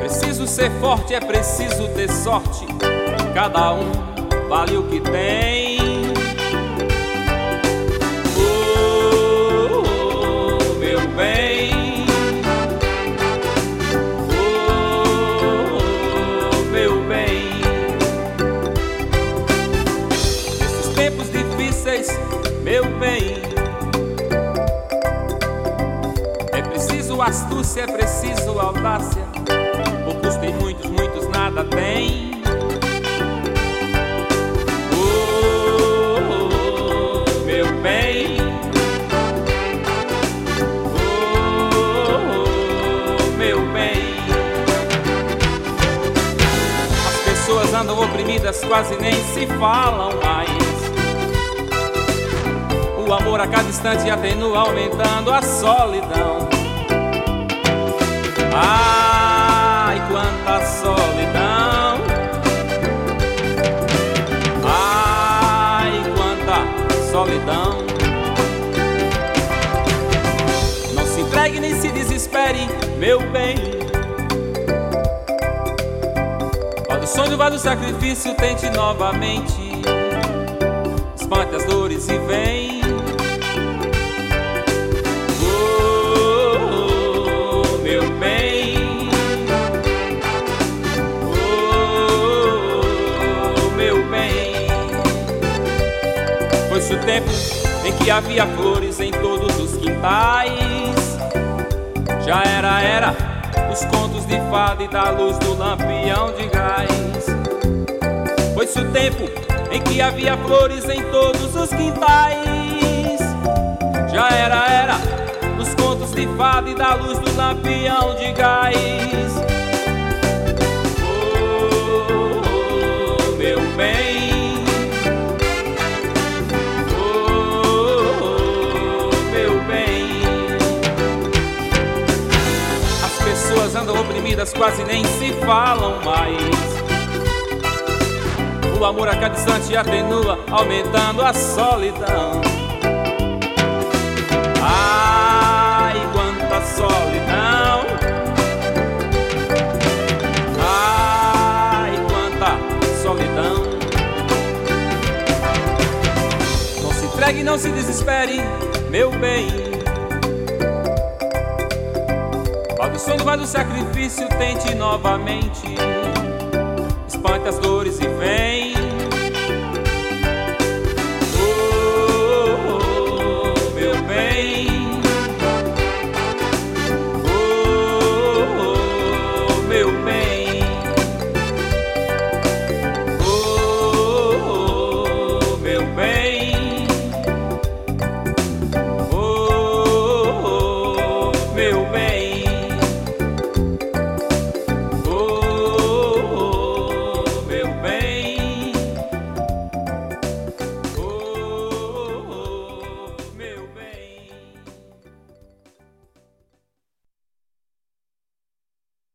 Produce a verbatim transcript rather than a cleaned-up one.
preciso ser forte, é preciso ter sorte. Cada um vale o que tem. Oh, oh, meu bem. Oh, meu bem. Nesses tempos difíceis, meu bem, é preciso astúcia, é preciso audácia. Poucos têm muitos, muitos nada têm. Andam oprimidas, quase nem se falam mais. O amor a cada instante atenua, aumentando a solidão. Ai, quanta solidão. Ai, quanta solidão. Não se entregue nem se desespere, meu bem. O sonho vai do sacrifício, tente novamente. Espante as dores e vem. Oh, oh, meu bem. Oh, meu bem. Foi-se o tempo em que havia flores em todos os quintais. Já era, era os contos de fada e da luz do lampião de gás. Foi-se o tempo em que havia flores em todos os quintais. Já era, era os contos de fada e da luz do lampião de gás. Oh, oh, meu bem. Oh, oh, meu bem. As pessoas andam oprimidas, quase nem se falam mais. O amor a cada instante atenua, aumentando a solidão. Ai, quanta solidão. Ai, quanta solidão. Não se entregue, não se desespere, meu bem. Pague o sonho, vai do sacrifício, tente novamente. Espante as dores e vem.